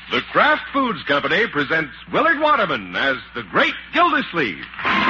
The Kraft Foods Company presents Willard Waterman as the Great Gildersleeve.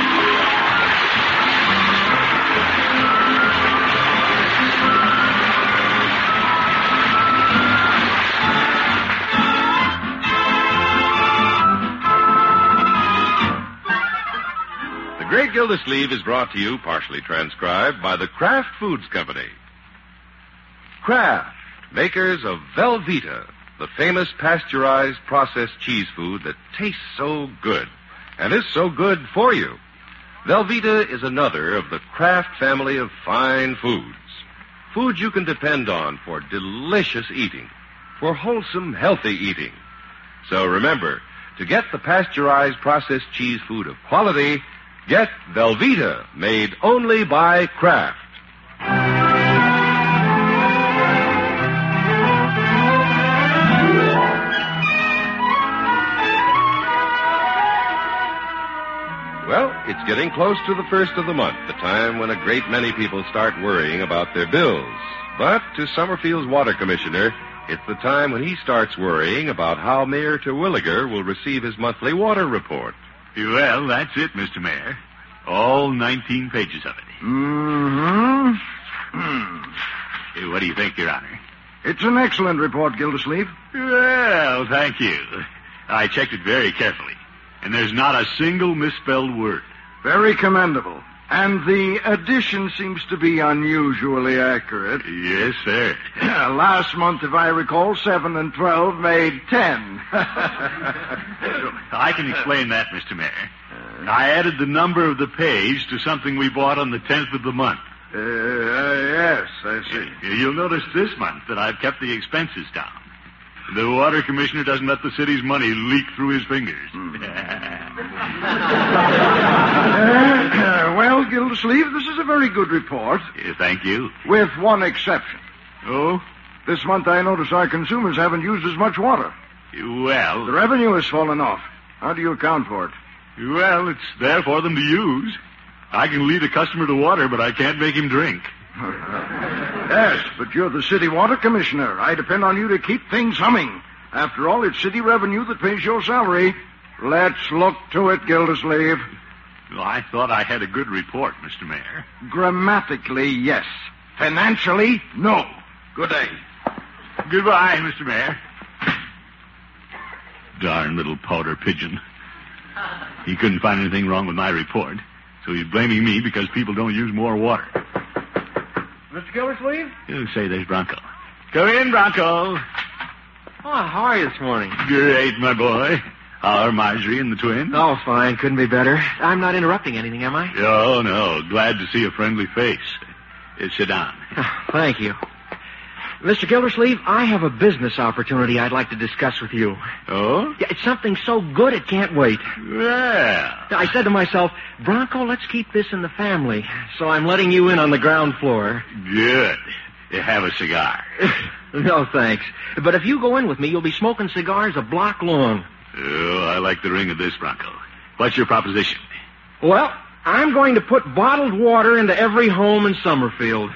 The Great Gildersleeve is brought to you, partially transcribed, by the Kraft Foods Company. Kraft, makers of Velveeta, the famous pasteurized processed cheese food that tastes so good and is so good for you. Velveeta is another of the Kraft family of fine foods. Foods you can depend on for delicious eating, for wholesome, healthy eating. So remember, to get the pasteurized processed cheese food of quality, get Velveeta, made only by Kraft. Well, it's getting close to the first of the month, the time when a great many people start worrying about their bills. But to Summerfield's water commissioner, it's the time when he starts worrying about how Mayor Terwilliger will receive his monthly water report. Well, that's it, Mr. Mayor. All 19 pages of it. What do you think, Your Honor? It's an excellent report, Gildersleeve. Well, thank you. I checked it very carefully, and there's not a single misspelled word. Very commendable. And the addition seems to be unusually accurate. Yes, sir. Last month, if I recall, 7 and 12 made 10. I can explain that, Mr. Mayor. I added the number of the page to something we bought on the 10th of the month. Yes, I see. You'll notice this month that I've kept the expenses down. The water commissioner doesn't let the city's money leak through his fingers. Well, Gildersleeve, this is a very good report. Thank you. With one exception. Oh? This month I notice our consumers haven't used as much water. Well... The revenue has fallen off. How do you account for it? Well, it's there for them to use. I can lead a customer to water, but I can't make him drink. Yes, but you're the city water commissioner. I depend on you to keep things humming. After all, it's city revenue that pays your salary. Let's look to it, Gildersleeve. Well, I thought I had a good report, Mr. Mayor. Grammatically, yes. Financially, no. Good day. Goodbye, Mr. Mayor. Darn little powder pigeon. He couldn't find anything wrong with my report, so he's blaming me because people don't use more water. Mr. Gildersleeve? You say there's Bronco. Come in, Bronco. Oh, how are you this morning? Great, my boy. How are Marjorie and the twins? Oh, fine. Couldn't be better. I'm not interrupting anything, am I? Oh, no. Glad to see a friendly face. Sit down. Thank you. Mr. Gildersleeve, I have a business opportunity I'd like to discuss with you. Oh? Yeah, it's something so good it can't wait. Well. I said to myself, Bronco, let's keep this in the family. So I'm letting you in on the ground floor. Good. Have a cigar. No, thanks. But if you go in with me, you'll be smoking cigars a block long. Oh, I like the ring of this, Bronco. What's your proposition? Well, I'm going to put bottled water into every home in Summerfield.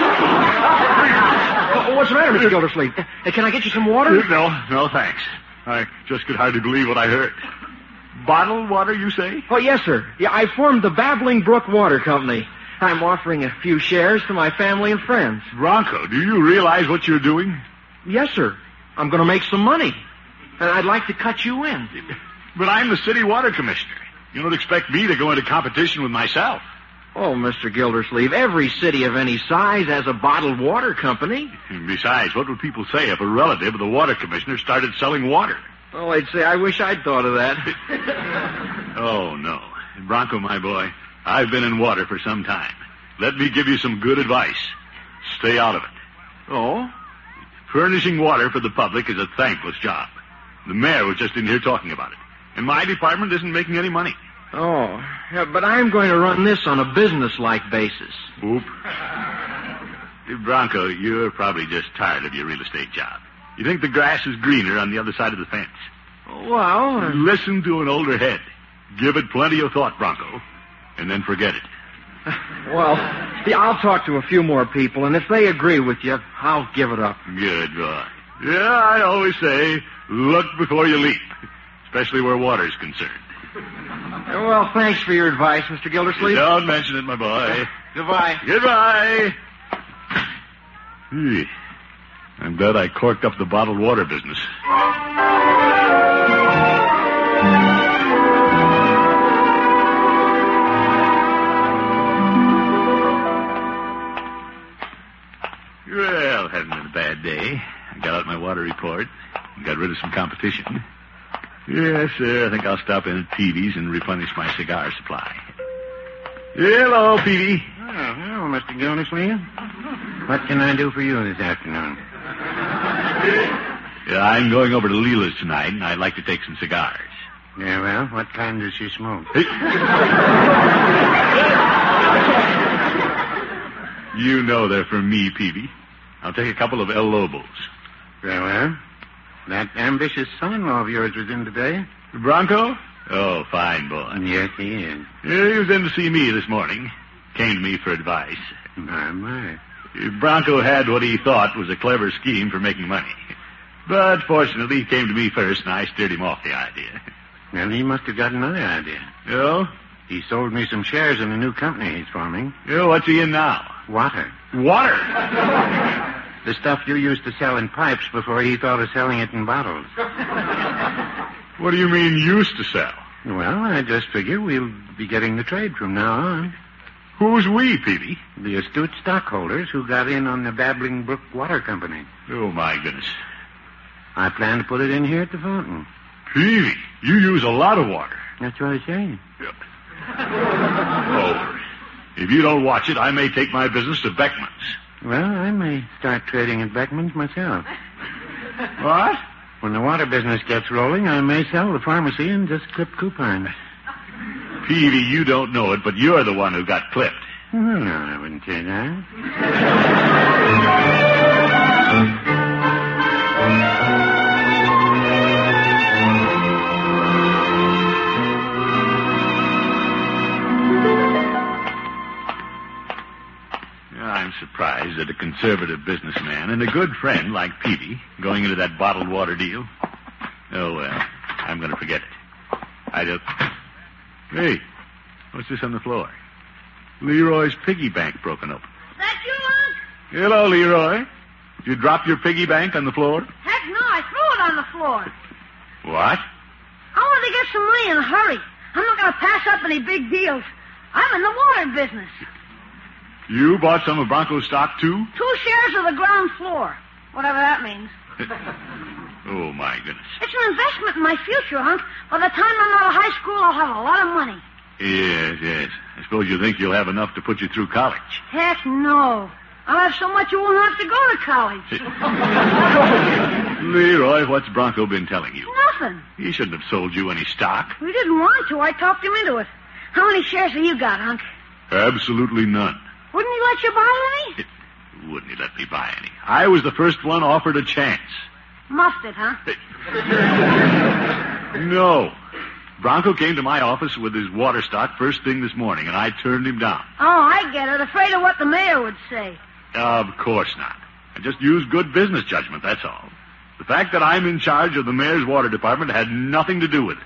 What's the matter, Mr. Gildersleeve? Can I get you some water? No, thanks. I just could hardly believe what I heard. Bottled water, you say? Oh, yes, sir. Yeah, I formed the Babbling Brook Water Company. I'm offering a few shares to my family and friends. Bronco, do you realize what you're doing? Yes, sir. I'm going to make some money. And I'd like to cut you in. But I'm the city water commissioner. You don't expect me to go into competition with myself. Oh, Mr. Gildersleeve, every city of any size has a bottled water company. Besides, what would people say if a relative of the water commissioner started selling water? Oh, they'd say, I wish I'd thought of that. Oh, no. Bronco, my boy, I've been in water for some time. Let me give you some good advice. Stay out of it. Oh? Furnishing water for the public is a thankless job. The mayor was just in here talking about it. And my department isn't making any money. Oh, yeah, but I'm going to run this on a business-like basis. Oop. Bronco, you're probably just tired of your real estate job. You think the grass is greener on the other side of the fence. Well... Listen to an older head. Give it plenty of thought, Bronco, and then forget it. Well, yeah, I'll talk to a few more people, and if they agree with you, I'll give it up. Good boy. Yeah, I always say, look before you leap, especially where water's concerned. Well, thanks for your advice, Mr. Gildersleeve. Don't mention it, my boy. Goodbye. Goodbye. Gee, I'm glad I corked up the bottled water business. Well, hasn't been a bad day. I got out my water report and got rid of some competition. Yes, sir, I think I'll stop in at Peavy's and replenish my cigar supply. Hello, Peavy. Oh, hello, Mr. Gildersleeve. What can I do for you this afternoon? Yeah, I'm going over to Leela's tonight, and I'd like to take some cigars. Yeah, well, what kind does she smoke? You know they're for me, Peavy. I'll take a couple of El Lobos. Very well. That ambitious son-in-law of yours was in today? Bronco? Oh, fine boy. Yes, he is. Yeah, he was in to see me this morning. Came to me for advice. My. Bronco had what he thought was a clever scheme for making money. But fortunately, he came to me first, and I steered him off the idea. Well, he must have got another idea. Oh? He sold me some shares in a new company he's forming. Yeah, what's he in now? Water. Water? The stuff you used to sell in pipes before he thought of selling it in bottles. What do you mean, used to sell? Well, I just figure we'll be getting the trade from now on. Who's we, Peavy? The astute stockholders who got in on the Babbling Brook Water Company. Oh, my goodness. I plan to put it in here at the fountain. Peavy, you use a lot of water. That's what I say. Yep. Oh, if you don't watch it, I may take my business to Beckman's. Well, I may start trading at Beckman's myself. What? When the water business gets rolling, I may sell the pharmacy and just clip coupons. Peavy, you don't know it, but you're the one who got clipped. No, I wouldn't say that. I'm surprised that a conservative businessman and a good friend like Peavy going into that bottled water deal. Oh, well, I'm going to forget it. I don't... Hey, what's this on the floor? Leroy's piggy bank broken open. That you, Unc? Hello, Leroy. Did you drop your piggy bank on the floor? Heck no, I threw it on the floor. What? I want to get some money in a hurry. I'm not going to pass up any big deals. I'm in the water business. You bought some of Bronco's stock, too? 2 shares of the ground floor. Whatever that means. Oh, my goodness. It's an investment in my future, Unc. By the time I'm out of high school, I'll have a lot of money. Yes. I suppose you think you'll have enough to put you through college. Heck no. I'll have so much you won't have to go to college. Leroy, what's Bronco been telling you? Nothing. He shouldn't have sold you any stock. We didn't want to. I talked him into it. How many shares have you got, Unc? Absolutely none. Wouldn't he let you buy any? Wouldn't he let me buy any? I was the first one offered a chance. Muffed it, huh? No. Bronco came to my office with his water stock first thing this morning, and I turned him down. Oh, I get it. Afraid of what the mayor would say. Of course not. I just used good business judgment, that's all. The fact that I'm in charge of the mayor's water department had nothing to do with it.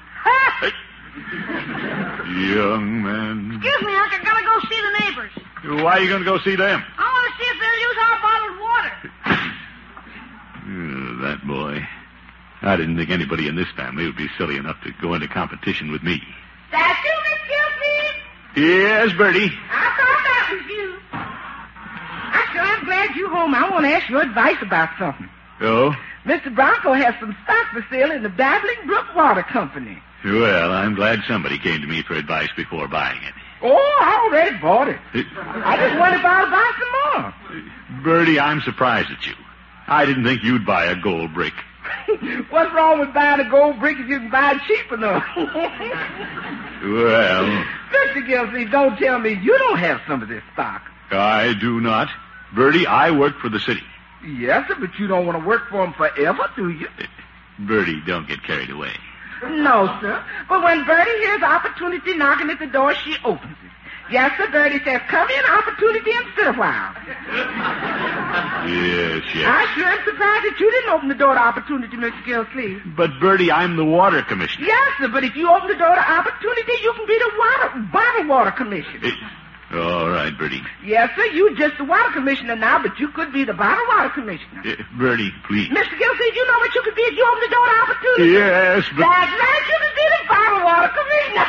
Young man. Excuse me, Unc. I gotta go see the neighbors. Why are you going to go see them? I want to see if they'll use our bottled water. That boy. I didn't think anybody in this family would be silly enough to go into competition with me. That you, Miss Gilsey? Yes, Bertie. I thought that was you. I sure am glad you're home. I want to ask your advice about something. Oh? Mr. Bronco has some stock for sale in the Babbling Brook Water Company. Well, I'm glad somebody came to me for advice before buying it. Oh, I already bought it. I just wondered if I'll buy some more. Bertie, I'm surprised at you. I didn't think you'd buy a gold brick. What's wrong with buying a gold brick if you can buy it cheap enough? Well... Mr. Gilsey, don't tell me you don't have some of this stock. I do not. Bertie, I work for the city. Yes, sir, but you don't want to work for them forever, do you? Bertie, don't get carried away. No, sir. But when Bertie hears opportunity knocking at the door, she opens it. Yes, sir, Bertie says, come in, opportunity, and sit a while. Yes, yes. I sure am surprised that you didn't open the door to opportunity, Mr. Gilsleeve. But, Bertie, I'm the water commissioner. Yes, sir, but if you open the door to opportunity, you can be the bottled water commissioner. All right, Bertie. Yes, sir, you're just the water commissioner now, but you could be the bottled water commissioner. Bertie, please. Mr. Gilsleeve, you know what you could be if you open the door to opportunity? Yes, but... That's right, you could be the bottled water commissioner.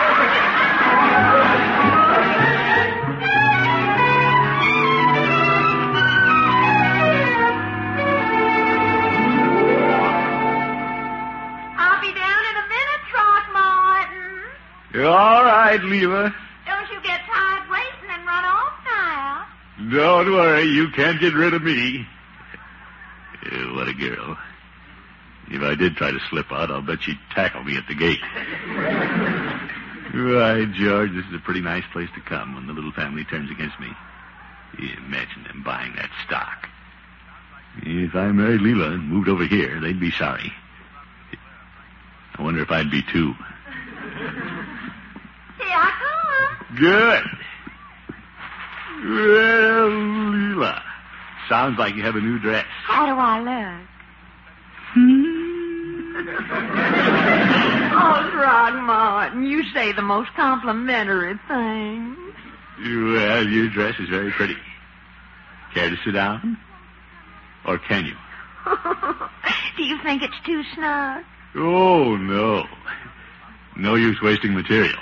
I'll be down in a minute, Throckmorton. All right, Leela. Don't you get tired waiting and run off now. Don't worry, you can't get rid of me. What a girl. If I did try to slip out, I'll bet she'd tackle me at the gate. Why, George, this is a pretty nice place to come when the little family turns against me. Imagine them buying that stock. If I married Leela and moved over here, they'd be sorry. I wonder if I'd be too. Here I come. Good. Well, Leela, sounds like you have a new dress. How do I look? Oh, Throckmorton, you say the most complimentary things. Well, your dress is very pretty. Care to sit down? Or can you? Do you think it's too snug? Oh, no. No use wasting material.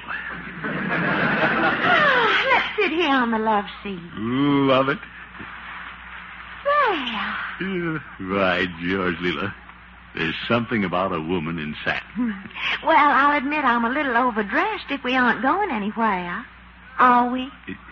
Let's sit here on the love seat. Love it. There. Right, George, Leela. There's something about a woman in satin. Well, I'll admit I'm a little overdressed if we aren't going anywhere. Are we?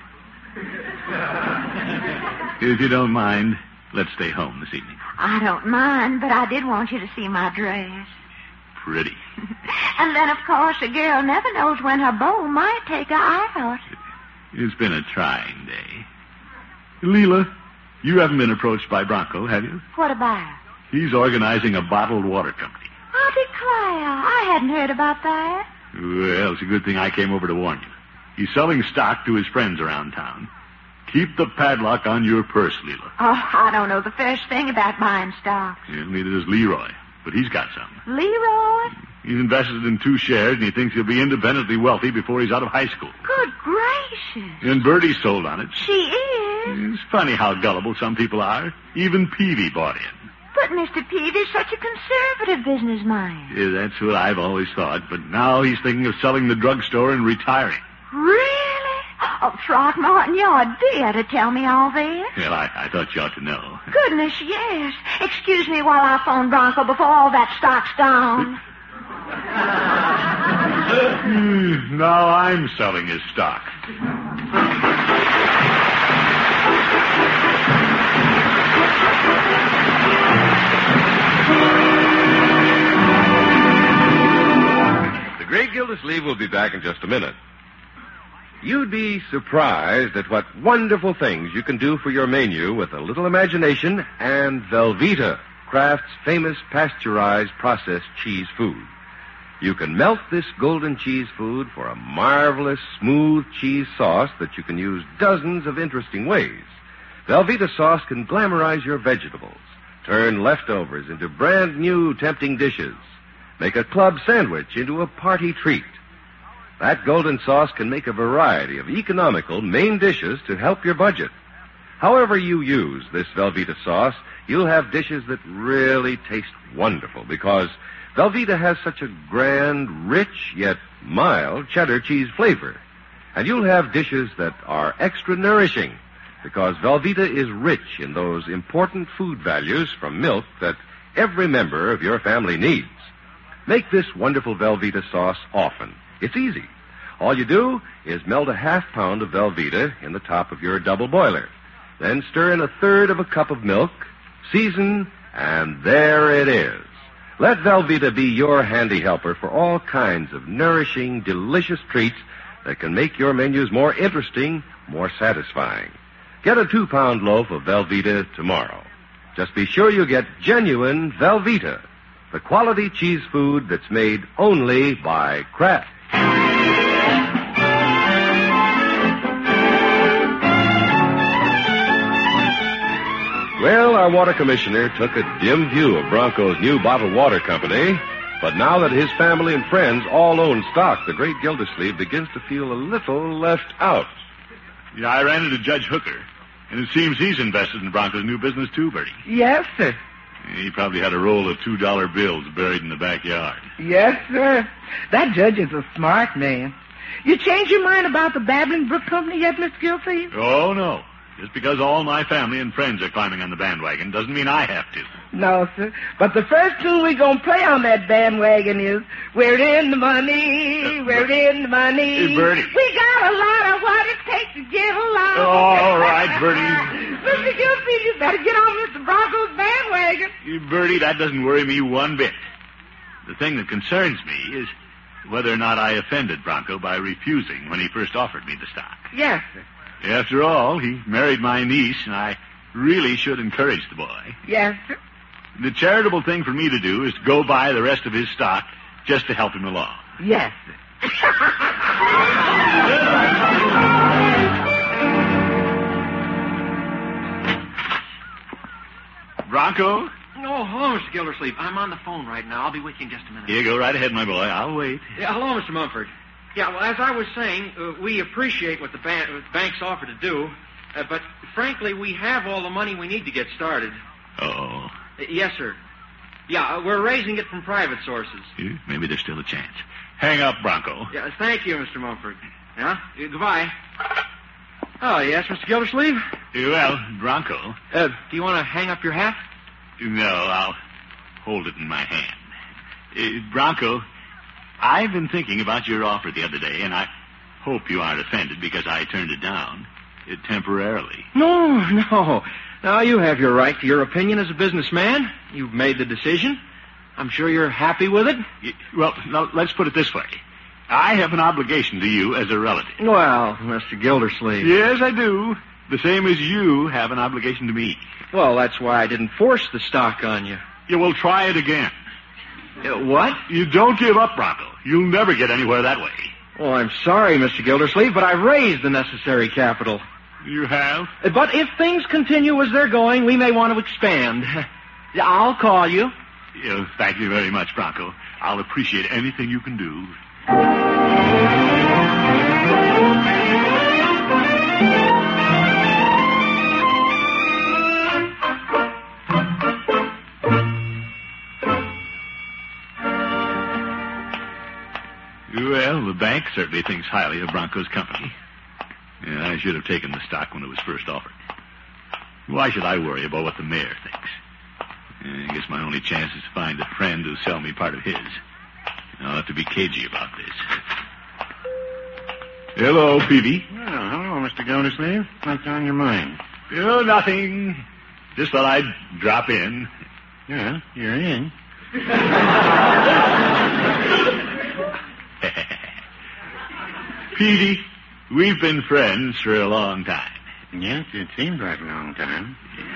If you don't mind, let's stay home this evening. I don't mind, but I did want you to see my dress. Pretty. And then, of course, a girl never knows when her beau might take her out. It's been a trying day. Leela, you haven't been approached by Bronco, have you? What about? He's organizing a bottled water company. I declare, I hadn't heard about that. Well, it's a good thing I came over to warn you. He's selling stock to his friends around town. Keep the padlock on your purse, Leela. Oh, I don't know the first thing about buying stock. Yeah, neither does Leroy, but he's got some. Leroy? He's invested in 2 shares, and he thinks he'll be independently wealthy before he's out of high school. Good gracious. And Bertie sold on it. She is? It's funny how gullible some people are. Even Peavy bought in. But Mr. Peavy's such a conservative businessman. Yeah, that's what I've always thought, but now he's thinking of selling the drugstore and retiring. Really? Oh, Throckmorton, you're a dear to tell me all this. Well, I thought you ought to know. Goodness, yes. Excuse me while I phone Bronco before all that stock's down. Now I'm selling his stock. The Great Gildersleeve will be back in just a minute. You'd be surprised at what wonderful things you can do for your menu with a little imagination and Velveeta, Kraft's famous pasteurized processed cheese food. You can melt this golden cheese food for a marvelous, smooth cheese sauce that you can use dozens of interesting ways. Velveeta sauce can glamorize your vegetables, turn leftovers into brand new tempting dishes, make a club sandwich into a party treat. That golden sauce can make a variety of economical main dishes to help your budget. However you use this Velveeta sauce, you'll have dishes that really taste wonderful because Velveeta has such a grand, rich, yet mild cheddar cheese flavor. And you'll have dishes that are extra nourishing because Velveeta is rich in those important food values from milk that every member of your family needs. Make this wonderful Velveeta sauce often. It's easy. All you do is melt a half-pound of Velveeta in the top of your double boiler. Then stir in 1/3 cup of milk, season, and there it is. Let Velveeta be your handy helper for all kinds of nourishing, delicious treats that can make your menus more interesting, more satisfying. Get a 2-pound loaf of Velveeta tomorrow. Just be sure you get genuine Velveeta, the quality cheese food that's made only by Kraft. Well, our water commissioner took a dim view of Bronco's new bottled water company, but now that his family and friends all own stock, the great Gildersleeve begins to feel a little left out. Yeah, I ran into Judge Hooker, and it seems he's invested in Bronco's new business too, Bertie. Yes, sir. He probably had a roll of $2 bills buried in the backyard. Yes, sir. That judge is a smart man. You changed your mind about the Babbling Brook Company yet, Mr. Gildersleeve? Oh, no. Just because all my family and friends are climbing on the bandwagon doesn't mean I have to. No, sir. But the first tune we're going to play on that bandwagon is, we're in the money, we're in the money. Hey, Bertie. We got a lot of what it takes to get along. All right, Bertie. Mr. Gildersleeve, you better get on Mr. Bronco's bandwagon. Bertie, that doesn't worry me one bit. The thing that concerns me is whether or not I offended Bronco by refusing when he first offered me the stock. Yes, sir. After all, he married my niece, and I really should encourage the boy. Yes, sir. The charitable thing for me to do is to go buy the rest of his stock just to help him along. Yes, sir. Bronco? Oh, hello, Mr. Gildersleeve. I'm on the phone right now. I'll be with you in just a minute. Here, go right ahead, my boy. I'll wait. Yeah, hello, Mr. Mumford. Yeah, well, as I was saying, we appreciate what the bank's offer to do, but frankly, we have all the money we need to get started. Oh. Yes, sir. Yeah, we're raising it from private sources. Maybe there's still a chance. Hang up, Bronco. Yeah, thank you, Mr. Mumford. Yeah? Goodbye. Oh, yes, Mr. Gildersleeve? Well, Bronco. Do you want to hang up your hat? No, I'll hold it in my hand. Bronco, I've been thinking about your offer the other day, and I hope you aren't offended because I turned it down temporarily. No. Now, you have your right to your opinion as a businessman. You've made the decision. I'm sure you're happy with it. Well, now, let's put it this way. I have an obligation to you as a relative. Well, Mr. Gildersleeve. Yes, I do. The same as you have an obligation to me. Well, that's why I didn't force the stock on you. You will try it again. What? You don't give up, Bronco. You'll never get anywhere that way. Oh, I'm sorry, Mr. Gildersleeve, but I've raised the necessary capital. You have? But if things continue as they're going, we may want to expand. I'll call you. Thank you very much, Bronco. I'll appreciate anything you can do. Well, the bank certainly thinks highly of Bronco's company. Yeah, I should have taken the stock when it was first offered. Why should I worry about what the mayor thinks? I guess my only chance is to find a friend who'll sell me part of his. I'll have to be cagey about this. Hello, Peavy. Well, hello, Mr. Gildersleeve. What's on your mind? Nothing. Just thought I'd drop in. Yeah, you're in. Peavy, we've been friends for a long time. Yes, it seems like a long time.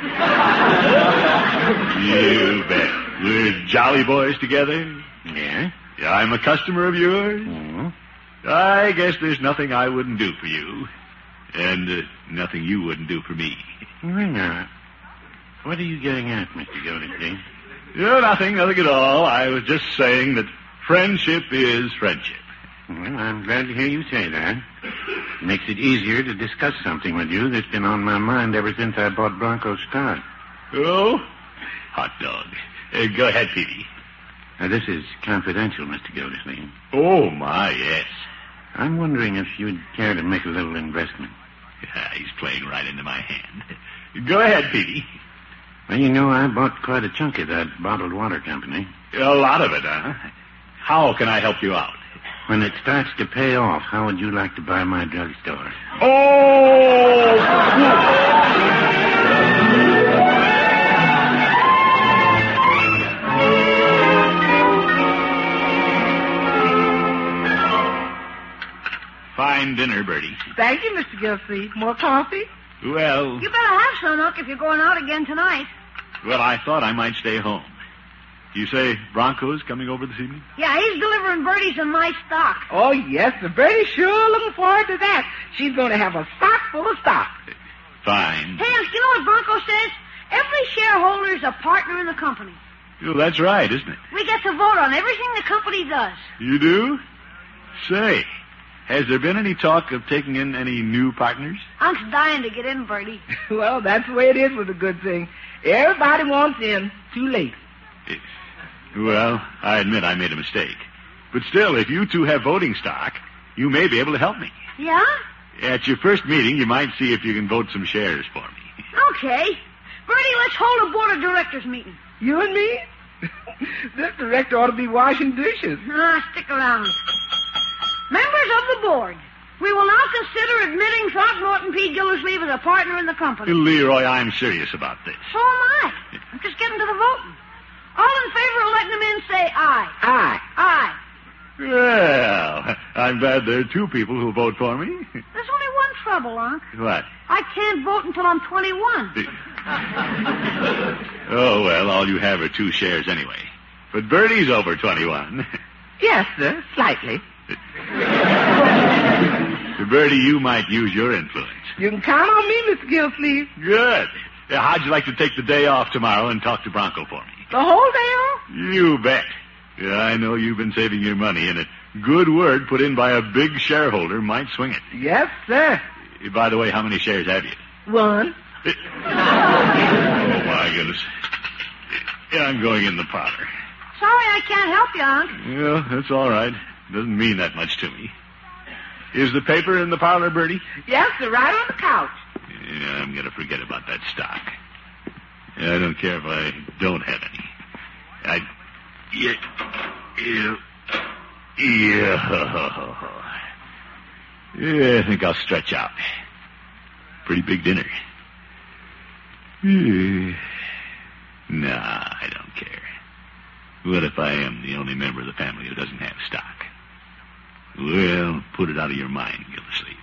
You bet. We're jolly boys together. Yeah? I'm a customer of yours. Oh. I guess there's nothing I wouldn't do for you. And nothing you wouldn't do for me. Why not? What are you getting at, Mr. Gildersleeve? Nothing at all. I was just saying that friendship is friendship. Well, I'm glad to hear you say that. Makes it easier to discuss something with you that's been on my mind ever since I bought Bronco's stock. Oh? Hot dog. Go ahead, Peavy. Now, this is confidential, Mr. Gildersleeve. Oh, my, yes. I'm wondering if you'd care to make a little investment. Yeah, he's playing right into my hand. Go ahead, Peavy. Well, you know, I bought quite a chunk of that bottled water company. A lot of it, huh? How can I help you out? When it starts to pay off, how would you like to buy my drugstore? Oh! Fine dinner, Bertie. Thank you, Mr. Gildersleeve. More coffee? Well, You better have some, Unc, if you're going out again tonight. I thought I might stay home. You say Bronco's coming over this evening? Yeah, he's delivering Bertie's and my stock. Oh, yes, the Bertie's sure looking forward to that. She's going to have a stock full of stock. Fine. Hey, Unc, you know what Bronco says? Every shareholder is a partner in the company. Well, that's right, isn't it? We get to vote on everything the company does. You do? Say, has there been any talk of taking in any new partners? Unc's dying to get in, Bertie. Well, that's the way it is with a good thing. Everybody wants in. Too late. Well, I admit I made a mistake. But still, if you two have voting stock, you may be able to help me. Yeah? At your first meeting, you might see if you can vote some shares for me. Okay. Bertie, let's hold a board of directors meeting. You and me? This director ought to be washing dishes. Stick around. Members of the board, we will now consider admitting Throckmorton P. Gildersleeve as a partner in the company. Leroy, I'm serious about this. So am I. I'm just getting to the voting. All in favor of letting him in, say aye. Aye. Aye. Well, I'm glad there are two people who'll vote for me. There's only one trouble, Unc. What? I can't vote until I'm 21. Oh, well, all you have are 2 shares anyway. But Bertie's over 21. Yes, sir. Slightly. Bertie, you might use your influence. You can count on me, Mr. Gildersleeve. Good. How'd you like to take the day off tomorrow and talk to Bronco for me? The whole day off? You bet. Yeah, I know you've been saving your money, and a good word put in by a big shareholder might swing it. Yes, sir. By the way, how many shares have you? 1. Oh, my goodness. Yeah, I'm going in the parlor. Sorry I can't help you, Unc. Yeah, that's all right. Doesn't mean that much to me. Is the paper in the parlor, Bertie? Yes, sir. Right on the couch. Yeah, I'm going to forget about that stock. I don't care if I don't have any. Yeah, I think I'll stretch out. Pretty big dinner. Nah, I don't care. What if I am the only member of the family who doesn't have stock? Well, put it out of your mind, Gildersleeve.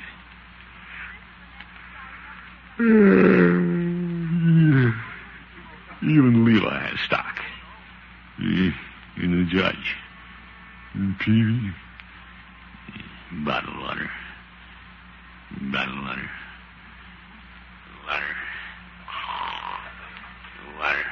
Even Leela has stock. And the judge. And Peavy. Bottled water. Bottled water. Water. Water.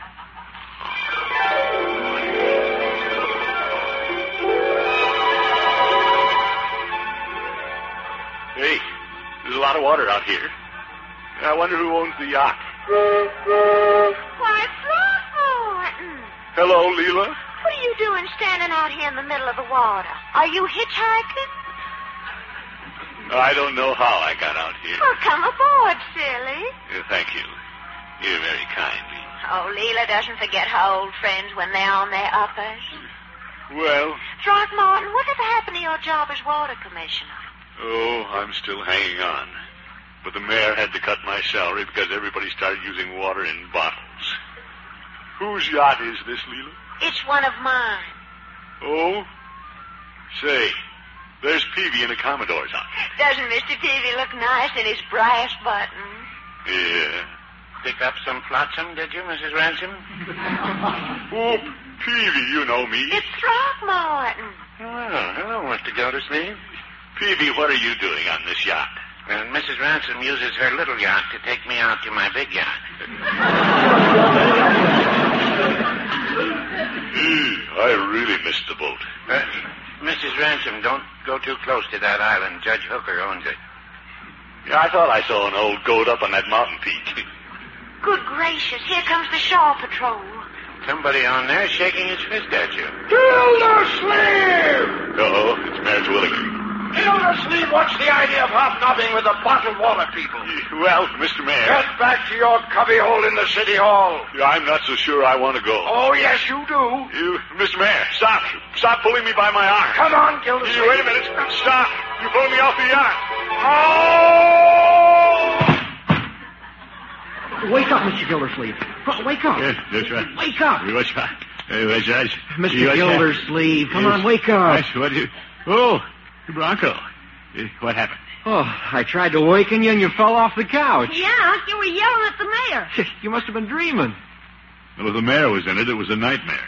Hey, there's a lot of water out here. I wonder who owns the yacht. Why, Throckmorton. Hello, Leela. What are you doing standing out here in the middle of the water? Are you hitchhiking? I don't know how I got out here. Well, come aboard, silly. Thank you. You're very kind, Leela. Oh, Leela doesn't forget her old friends when they're on their uppers. Well? Throckmorton, whatever happened to your job as water commissioner? Oh, I'm still hanging on. But the mayor had to cut my salary because everybody started using water in bottles. Whose yacht is this, Leela? It's one of mine. Oh? Say, there's Peavy in a Commodore's on it. Doesn't Mr. Peavy look nice in his brass buttons? Yeah. Pick up some flotsam, did you, Mrs. Ransom? Oh, Peavy, you know me. It's Throckmorton. Oh, hello, Mr. Gildersleeve. Peavy, what are you doing on this yacht? Well, Mrs. Ransom uses her little yacht to take me out to my big yacht. I really missed the boat. Mrs. Ransom, don't go too close to that island. Judge Hooker owns it. Yeah, I thought I saw an old goat up on that mountain peak. Good gracious, here comes the Shore Patrol. Somebody on there shaking his fist at you. Gildersleeve! Uh-oh, it's Mayor Twilliger. Gildersleeve, what's the idea of hobnobbing with the bottled water people? Well, Mr. Mayor. Get back to your cubbyhole in the city hall. I'm not so sure I want to go. Oh, yes, you do. Mr. Mayor, stop. Stop pulling me by my arm. Come on, Gildersleeve. Wait a minute. Stop. You're pulling me off the yacht. Oh! Wake up, Mr. Gildersleeve. Wake up. Yes, that's right. Wake up. What's right? Mr. Gildersleeve, come on, wake up. Oh, Bronco. What happened? Oh, I tried to waken you and you fell off the couch. Yeah, you were yelling at the mayor. You must have been dreaming. Well, if the mayor was in it, it was a nightmare.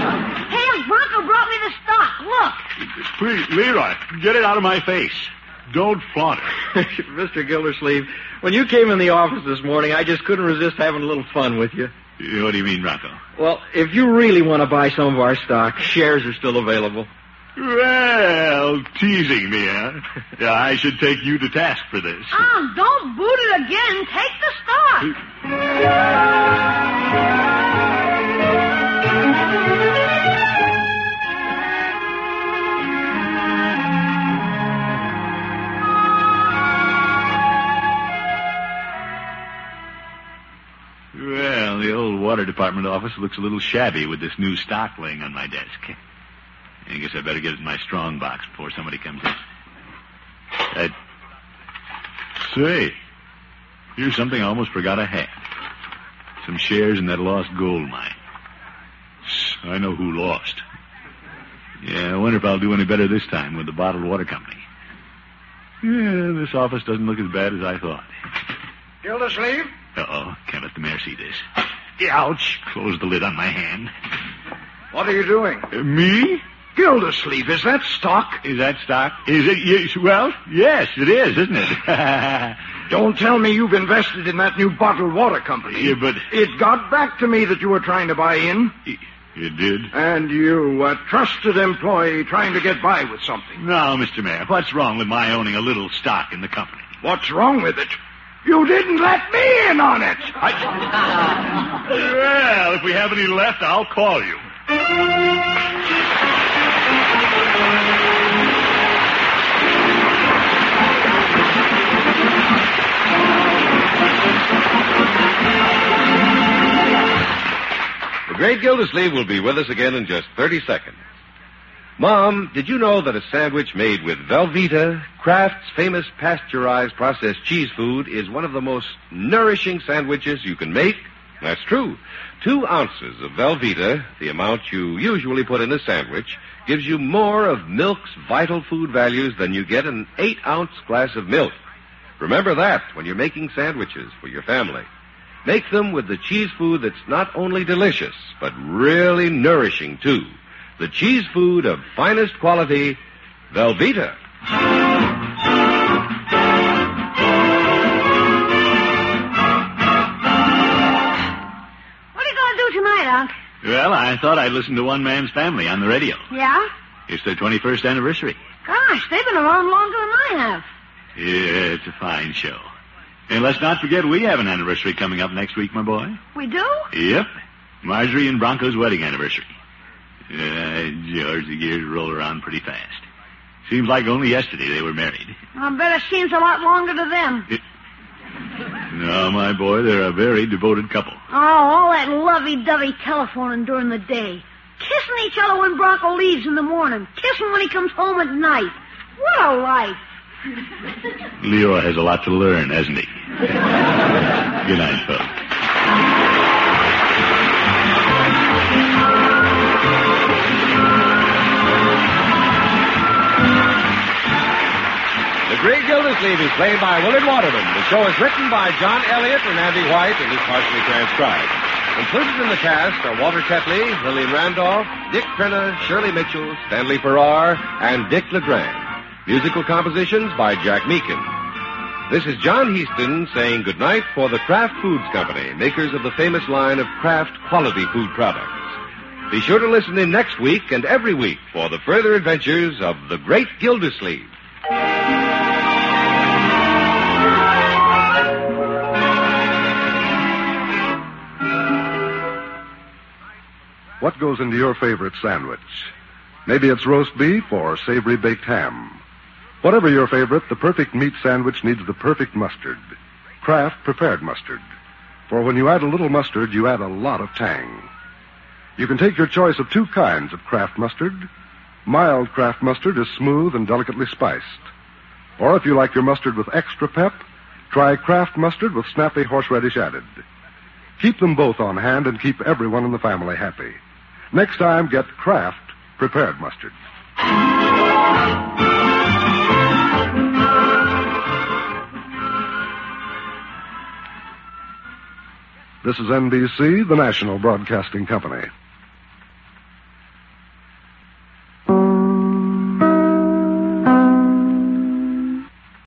Hey, Bronco brought me the stock. Look. Please, Leroy, get it out of my face. don't flaunt it. Mr. Gildersleeve, when you came in the office this morning, I just couldn't resist having a little fun with you. What do you mean, Bronco? Well, if you really want to buy some of our stock, shares are still available. Well, teasing me, huh? Yeah, I should take you to task for this. Oh, don't boot it again. Take the stock. Well, the old water department office looks a little shabby with this new stock laying on my desk. I guess I better get it in my strong box before somebody comes in. Say, here's something I almost forgot I had. Some shares in that lost gold mine. I know who lost. Yeah, I wonder if I'll do any better this time with the bottled water company. Yeah, this office doesn't look as bad as I thought. Gildersleeve? Uh-oh, can't let the mayor see this. Ouch! Close the lid on my hand. What are you doing? Me? Gildersleeve, is that stock? Is that stock? Is it? Yes, well, yes, it is, isn't it? Don't tell me you've invested in that new bottled water company. Yeah, but... It got back to me that you were trying to buy in. It did? And you, a trusted employee trying to get by with something. No, Mr. Mayor, what's wrong with my owning a little stock in the company? What's wrong with it? You didn't let me in on it. Well, if we have any left, I'll call you. The great Gildersleeve will be with us again in just 30 seconds. Mom, did you know that a sandwich made with Velveeta, Kraft's famous pasteurized processed cheese food, is one of the most nourishing sandwiches you can make? That's true. 2 ounces of Velveeta, the amount you usually put in a sandwich, gives you more of milk's vital food values than you get in an 8-ounce glass of milk. Remember that when you're making sandwiches for your family. Make them with the cheese food that's not only delicious, but really nourishing, too. The cheese food of finest quality, Velveeta. What are you going to do tonight, Unc? Well, I thought I'd listen to One Man's Family on the radio. Yeah? It's their 21st anniversary. Gosh, they've been around longer than I have. Yeah, it's a fine show. And let's not forget we have an anniversary coming up next week, my boy. We do? Yep. Marjorie and Bronco's wedding anniversary. George, the years roll around pretty fast. Seems like only yesterday they were married. I bet it seems a lot longer to them. No, my boy, they're a very devoted couple. Oh, all that lovey-dovey telephoning during the day. Kissing each other when Bronco leaves in the morning. Kissing when he comes home at night. What a life. Leo has a lot to learn, hasn't he? Good night, folks. The Great Gildersleeve is played by Willard Waterman. The show is written by John Elliott and Andy White and is partially transcribed. Included in the cast are Walter Tetley, Lillian Randolph, Dick Crenna, Shirley Mitchell, Stanley Farrar, and Dick LeGrand. Musical compositions by Jack Meakin. This is John Heaston saying goodnight for the Kraft Foods Company, makers of the famous line of Kraft quality food products. Be sure to listen in next week and every week for the further adventures of the Great Gildersleeve. What goes into your favorite sandwich? Maybe it's roast beef or savory baked ham. Whatever your favorite, the perfect meat sandwich needs the perfect mustard. Kraft Prepared Mustard. For when you add a little mustard, you add a lot of tang. You can take your choice of 2 kinds of Kraft mustard. Mild Kraft mustard is smooth and delicately spiced. Or if you like your mustard with extra pep, try Kraft mustard with snappy horseradish added. Keep them both on hand and keep everyone in the family happy. Next time, get Kraft Prepared Mustard. This is NBC, the national broadcasting company.